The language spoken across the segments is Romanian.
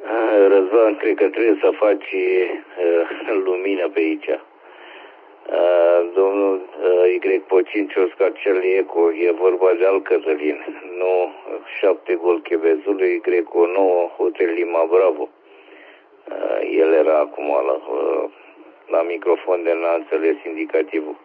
Răzvan, cred că trebuie să faci lumină pe aici. Domnul Y. Pocinci Oscar Charlie Eco, e vorba de alt Cătălin, nu 7 gol Chevezului, Y. 9 Hotel Lima Bravo. El era acum la microfon de n-a înțeles indicativul.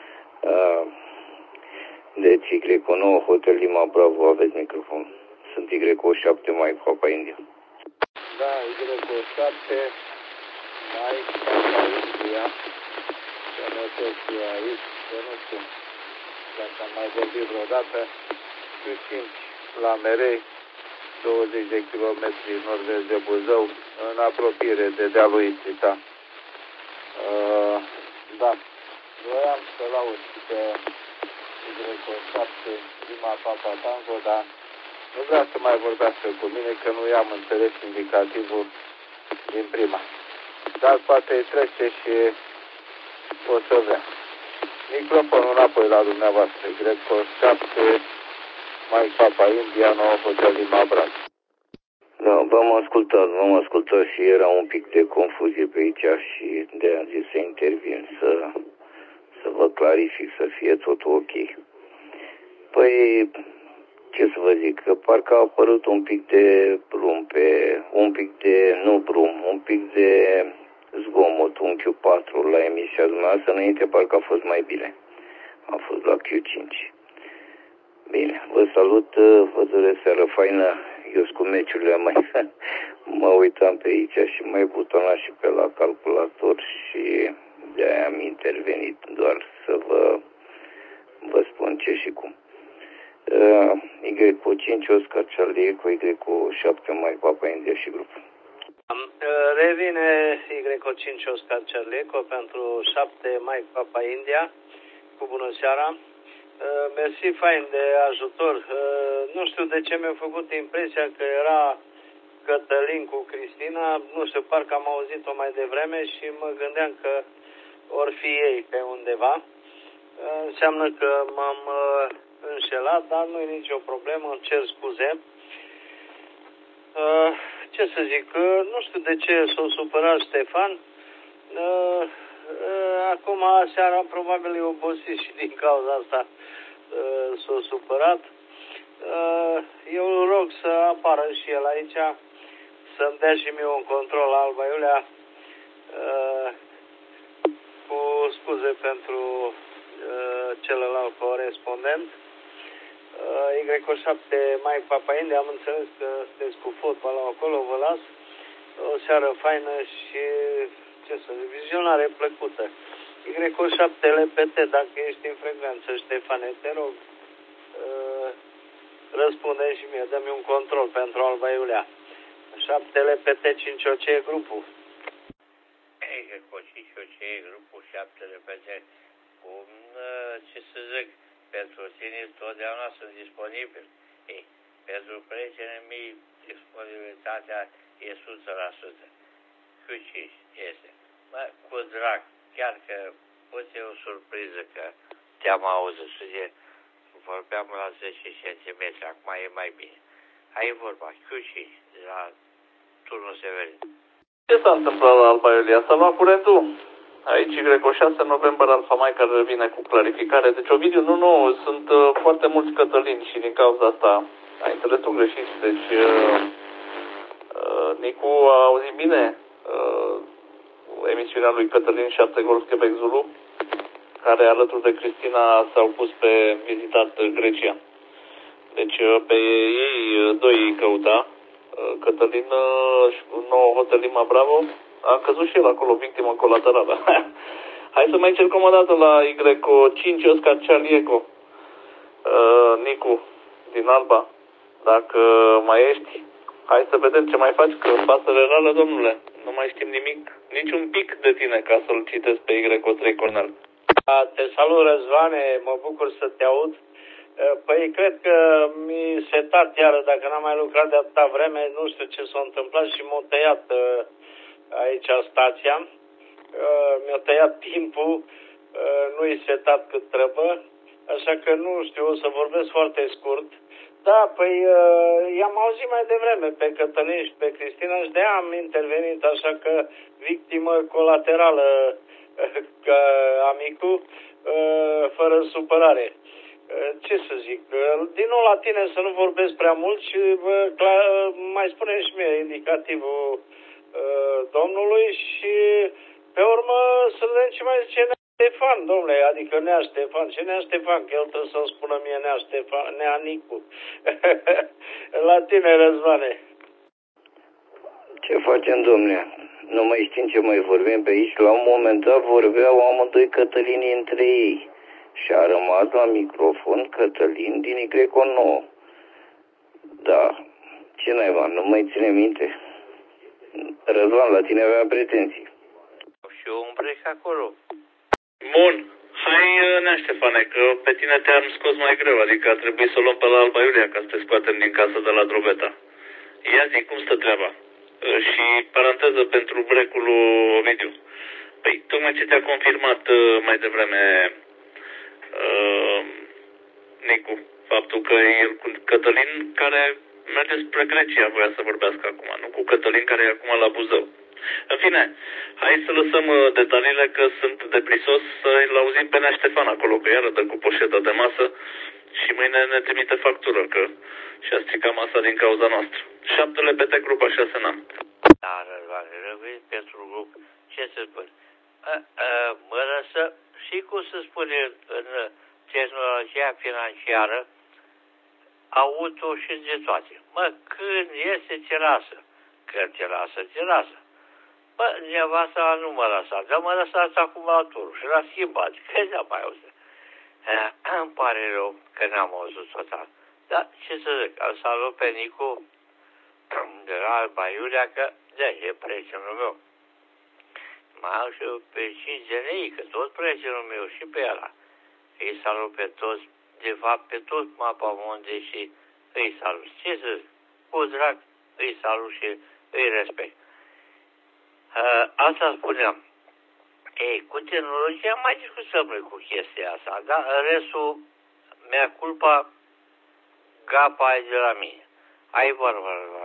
Deci Y. 9 Hotel Lima Bravo, aveți microfon. Sunt Y. 7 mai Papa India. Da, Y. 7 mai Papa India. Să notez eu aici, că nu știu dacă am mai vorbit vreodată, Q5 la Merei, 20 de kilometri nord-est de Buzău, în apropiere de dealul Istrita. Da, voiam să laud pe Y7 Lima Papa Tango, dar nu vreau să mai vorbească cu mine, că nu i-am înțeles indicativul din prima. Dar poate îi trece și o să vrea. Microfonul înapoi la dumneavoastră. Y7 mai Papa India 9 Hotel Lima Bravo. Da, v-am ascultat și era un pic de confuzie pe aici și de am zis să intervin, să vă clarific, să fie totul ok. Păi, ce să vă zic, că parcă a apărut un pic de brum un pic de zgomot, un Q4 la emisia dumneavoastră, înainte parcă a fost mai bine. A fost la Q5. Bine, vă salut, vă doresc seară faină. Eu cu meciurile mă uitam pe aici și mai butonat și pe la calculator și de-aia am intervenit doar să vă spun ce și cum. Y cu 5 Oscar Charlie cu Y cu 7 mai Papa India și grupul. Revine Y cu 5 Oscar Charlie pentru 7 mai Papa India. Cu bună seara. Mersi fain de ajutor. Nu știu de ce mi-a făcut impresia că era Cătălin cu Cristina. Nu știu, parcă am auzit-o mai devreme și mă gândeam că or fi ei pe undeva. Înseamnă că m-am înșelat, dar nu e nicio problemă, îmi cer scuze. Ce să zic, nu știu de ce s-a supărat Ștefan. Acum seara probabil e obosit și din cauza asta s-a supărat. Eu îl rog să apară și el aici, să-mi dea și mie un control la Alba Iulia, cu scuze pentru celălalt corespondent. Y7 mai Papa India, am înțeles că sunteți cu fotbalul acolo, vă las. O seară faină și, ce să zic, vizionare plăcută. Y7 LPT, dacă ești în frecvență, Ștefane, te rog, răspunde și mie, dă-mi un control pentru Alba Iulia. 7 LPT 5 OC grupul. Y5 grupul 7 LPT. Ce să zic, pentru tine totdeauna sunt disponibil. Pentru prietenii mei disponibilitatea e 100%. Q5 este. Cu drag, chiar că poate e o surpriză că te-am auzit și vorbeam la 10 cm, acum e mai bine. Ai vorba, Q5, de la turnul Severin. Ce s-a întâmplat la Alba Iulia? S-a luat curentul. Aici Y6 noiembrie Alfa Mai care vine cu clarificare. Deci Ovidiu, nu, sunt foarte mulți Cătălini și din cauza asta ai înțelesul greșit. Deci Nicu a auzit bine emisiunea lui Cătălin 7 Golf Quebec Zulu, care alături de Cristina s-au pus pe vizitat Grecia. Deci pe ei doi căuta. Cătălin 9 Hotel Lima Bravo a căzut și el acolo, victimă colaterală. Hai să mai încercăm o dată la Y5 Oscar Charlie Eco. Nicu din Alba, dacă mai ești, hai să vedem ce mai faci, că pasăre rară, domnule. Nu mai știm nimic, niciun pic de tine, ca să-l citesc pe Y3 Cornel. Te salut, Răzvane, mă bucur să te aud. Păi cred că mi-i setat iară, dacă n-am mai lucrat de atâta vreme, nu știu ce s-a întâmplat și m-a tăiat aici stația. Mi-a tăiat timpul, nu-i setat cât trebuie, așa că nu știu, o să vorbesc foarte scurt. Da, păi i-am auzit mai devreme pe Cătălin și pe Cristina și de am intervenit, așa că victimă colaterală ca amicul, fără supărare. Ce să zic, din nou la tine să nu vorbesc prea mult și mai spune și mie indicativul domnului și pe urmă să vedem ce mai zice Nea Ștefan, domnule, adică Nea Ștefan, ce Nea Ștefan, că el trebuie să-mi spună mie Nea Ștefan, Nea Nicu. La tine, Răzvane. Ce facem, domnule? Nu mai știm ce mai vorbim pe aici. La un moment dat vorbeau amândoi Cătălinii între ei. Și a rămas la microfon Cătălin din Y9. Da. Ce naiba, nu mai ține minte? Răzvan, la tine avea pretenții. Și un break acolo. Bun. Hai, Nea Ștefane, că pe tine te-am scos mai greu, adică a trebuit să o luăm pe la Alba Iulia ca să te scoatem din casă de la Drobeta. Ia zi, cum stă treaba? Și paranteză pentru break-ul lui Ovidiu. Păi, tocmai ce te-a confirmat mai devreme Nicu, faptul că el cu Cătălin care merge spre Grecia voia să vorbească acum, nu cu Cătălin care e acum la Buzău. În fine, hai să lăsăm detaliile că sunt deprisos să-l auzim pe Nea Ștefan acolo, că iară dă cu poșetă de masă și mâine ne trimite factură, că și-a stricat masa din cauza noastră. 7 LPT grupa 6 n-am. Da, Răzvane, rămâi pentru grup. Ce să spun? Mă lăsă și cum se spune în tehnologia financiară, auto și de toate. Mă, când iese, te lasă. Când te lasă, te lasă. Bă, nevasta nu mă lăsa, dar mă lăsați acumulatorul și l-a schimbat. Că n-am mai auzit. Îmi pare rău că n-am auzit total. Dar ce să zic, îl salut pe Nicu de la Alba Iulia, că e prietenul meu. Mai am și pe 5 genei, că tot prietenul meu și pe ăla. Îi salut pe toți, de fapt pe tot mapa monde și îi salut. Ce să zic? Cu drag îi salut și îi respect. Asta spuneam. Ei, cu tehnologia mai discutăm noi cu chestia asta, dar în restul mea culpa gapa e de la mine. Ai vorba.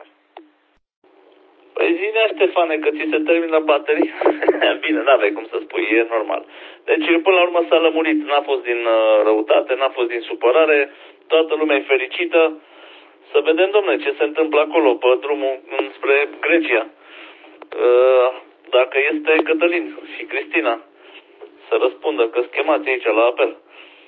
Păi zi, Nea Ștefane, că ți se termină bateria. Bine, n-aveai cum să spui, e normal. Deci, până la urmă s-a lămurit. N-a fost din răutate, n-a fost din supărare, toată lumea e fericită. Să vedem, domnule, ce se întâmplă acolo, pe drumul spre Grecia. Dacă este Cătălin și Cristina, să răspundă, că schemați aici la apel.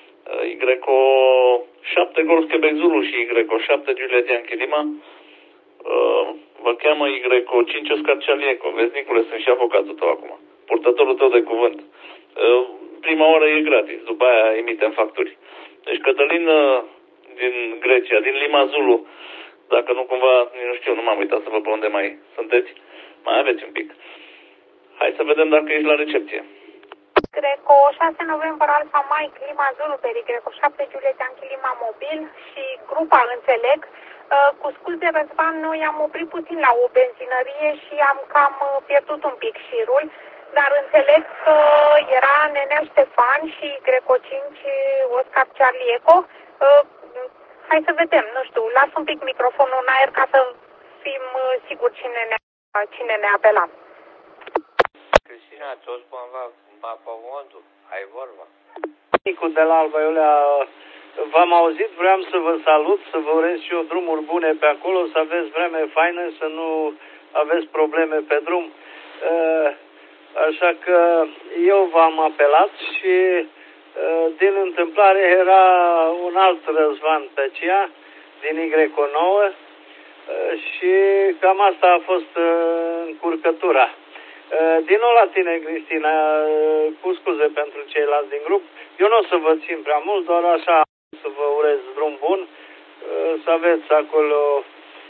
Y7 Golf Quebec Zulu și Y7 Juliet Yankee Lima. Vă cheamă Y5 Oscar Charlie Eco. Vezi, Nicule, sunt și avocatul tău acum. Purtătorul tău de cuvânt. Prima oră e gratis, după aia emitem facturi. Deci Cătălin din Grecia, din Lima Zulu, dacă nu cumva, nu știu, nu m-am uitat să vă pe unde mai sunteți, mai aveți un pic. Hai să vedem dacă ești la recepție. Greco 6 noiembrie Alfa Mike Lima Zulu pe Greco 7 Juliet Yankee Lima Mobil și grupa înțeleg. Cu scuze, Răzvan, noi am oprit puțin la o benzinărie și am cam pierdut un pic șirul, dar înțeleg că era Nenea Ștefan și Greco 5 Oscar Charlie Eco. Hai să vedem, nu știu, las un pic microfonul în aer ca să fim siguri cine ne apela. Cristina, toți cumva mapa mondul, ai vorba. Nicu de la Alba Iulia, v-am auzit, vreau să vă salut, să vă urez și eu drumuri bune pe acolo, să aveți vreme faină, să nu aveți probleme pe drum. Așa că eu v-am apelat și din întâmplare era un alt Răzvan Tăcea din Y9 și cam asta a fost încurcătura. Din nou la tine, Cristina, cu scuze pentru ceilalți din grup. Eu nu o să vă țin prea mult, doar așa să vă urez drum bun, să aveți acolo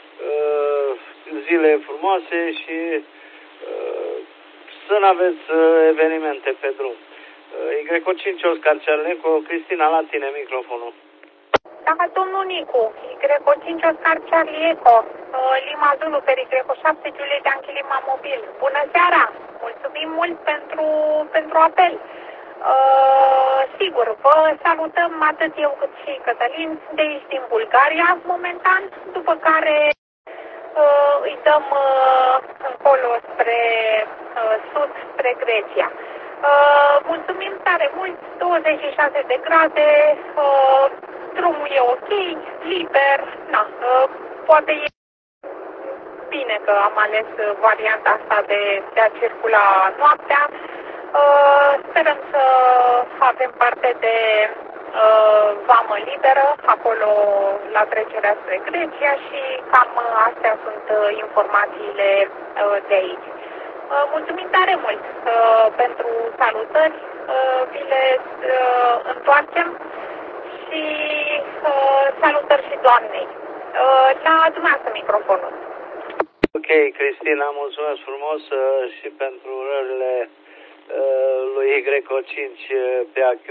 zile frumoase și să nu aveți evenimente pe drum. Y5 Oscar Cerneco, Cristina, la tine microfonul. Da, domnul Nicu, Y5 Oscar Charlie Eco, Lima Zulu pe Y7 Juliet Yankee Lima Mobil. Bună seara! Mulțumim mult pentru apel. Sigur, vă salutăm atât eu cât și Cătălin de aici din Bulgaria momentan, după care îi dăm încolo spre sud, spre Grecia. Mulțumim tare mult, 26 de grade, drumul e ok, liber, poate e bine că am ales varianta asta de a circula noaptea. Sperăm să avem parte de vamă liberă acolo la trecerea spre Grecia și cam astea sunt informațiile de aici. Mulțumim tare mult pentru salutări, vi le întoarcem și salutări și doamnei. La dumneavoastră microfonul. Ok, Cristina, mulțumesc frumos și pentru urările lui Greco5 pe AQ.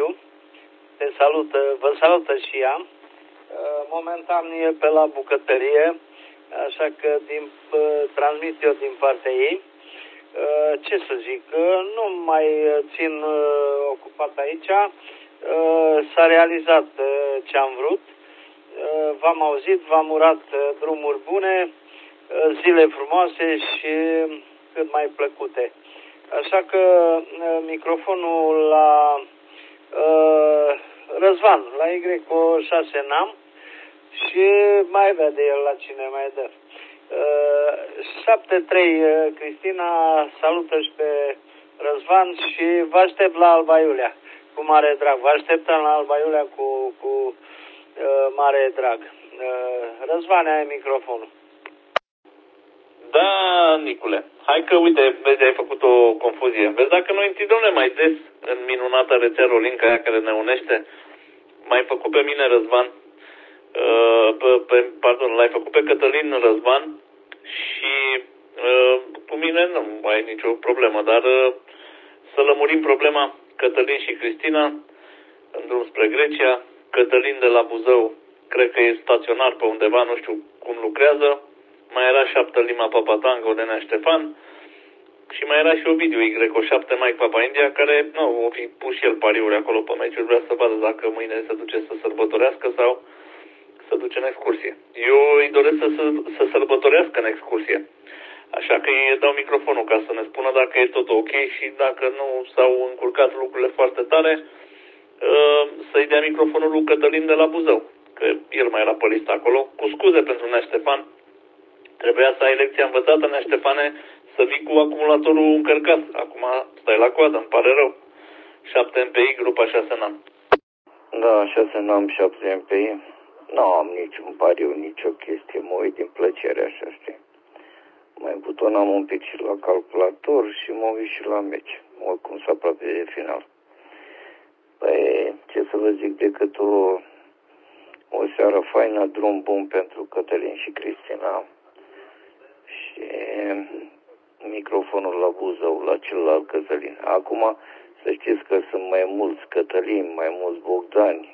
Vă salută și ea. Momentan e pe la bucătărie, așa că transmit eu din partea ei. Ce să zic, nu mai țin ocupat aici. S-a realizat ce am vrut. V-am auzit, v-am urat drumuri bune, zile frumoase și cât mai plăcute. Așa că microfonul la Răzvan, la Y6 n-am și mai vede el la cine mai dă. 7-3, Cristina, salută și pe Răzvan și vă aștept la Alba Iulia cu mare drag. Vă așteptăm la Alba Iulia cu mare drag. Răzvan, ai microfonul. Da, Nicule. Hai că, uite, vezi, ai făcut o confuzie. Vezi, dacă noi întâi mai des în minunata rețea Rolinca aia care ne unește, m-ai făcut pe mine Răzvan, l-ai făcut pe Cătălin Răzvan și cu mine nu ai nicio problemă, dar să lămurim problema Cătălin și Cristina în drum spre Grecia. Cătălin de la Buzău, cred că e staționar pe undeva, nu știu cum lucrează. Mai era 7 Lima Papa Tango de Nea Ștefan și mai era și Ovidiu Y7 Mike Papa India, care o fi pus și el pariuri acolo pe meciuri, vrea să vadă dacă mâine se duce să sărbătorească sau să duce în excursie. Eu îi doresc să sărbătorească în excursie. Așa că îi dau microfonul ca să ne spună dacă e tot ok și dacă nu s-au încurcat lucrurile foarte tare, să-i dea microfonul lui Cătălin de la Buzău, că el mai era pe listă acolo. Cu scuze pentru Nea Ștefan, trebuia să ai lecția învățată, Nea Ștefane, să vii cu acumulatorul încărcat. Acum stai la coadă, îmi pare rău. 7 MPI, grupa 6 NAM. Da, 6 NAM, 7 MPI. Nu am niciun pariu, nicio chestie, mă uit din plăcere, așa, știi. Mai butonam un pic și la calculator și mă uit și la meci. Oricum s-a aproape de final. Păi, ce să vă zic decât o seară faină, drum bun pentru Cătălin și Cristina. Și microfonul la Buzău, la celălalt Cătălin. Acum, să știți că sunt mai mulți Cătălin, mai mulți Bogdani,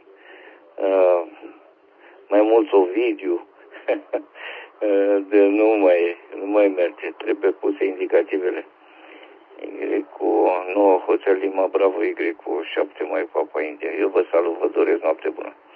mai mulți Ovidiu. De nu mai merge, trebuie puse indicativele. Y cu 9 Hotel Lima Bravo, Y cu 7 Mike Papa India. Eu vă salut, vă doresc noapte bună.